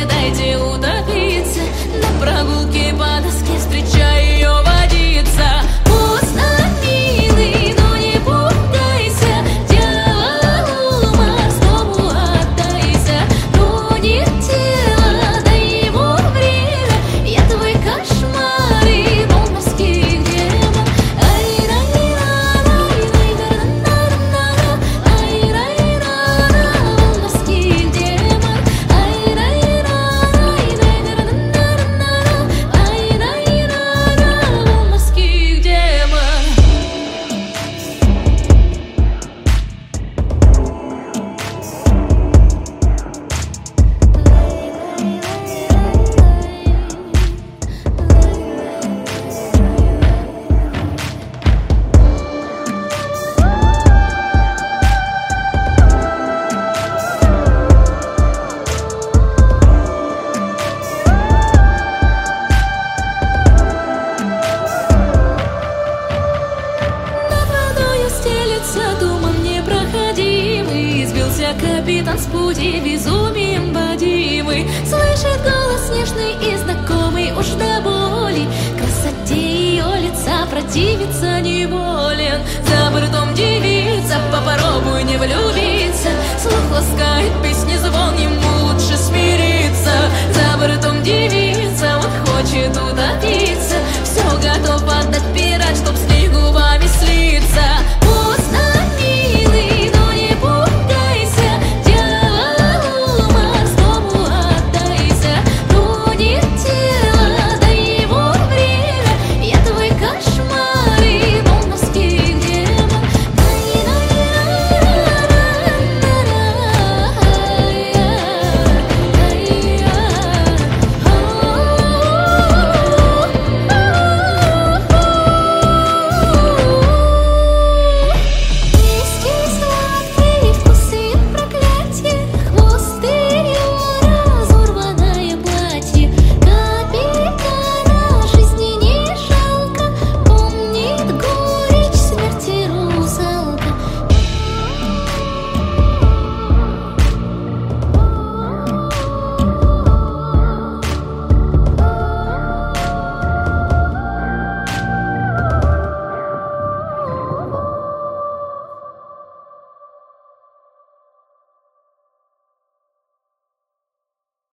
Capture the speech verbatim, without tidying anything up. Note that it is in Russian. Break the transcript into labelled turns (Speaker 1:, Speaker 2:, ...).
Speaker 1: дайте утопиться. На прогулке по доске встречай ее водиться. Поздно, милый, но не пугайся, дьяволу морскому отдайся. Тронет тело, дай ему время, я твой кошмар и волн морских демон. Ай-рай-ра-ра, ай-рай-ра-ра-ра-ра, ай-рай-ра-ра, волн морских демон. Ай-рай-ра-ра, ай-рай-ра-ра-ра-ра, ай-рай-ра-ра, волн морских демон. Над водою стелется туман непроходимый. Сбился капитан с пути, безумием бодимый. Слышит голос нежный и знакомый уж до боли. Красоте ее лица противиться неволен. За бортом девица, попробуй не влюбиться. Слух ласкает песни звон, ему лучше смириться. За бортом девица, он хочет утопиться.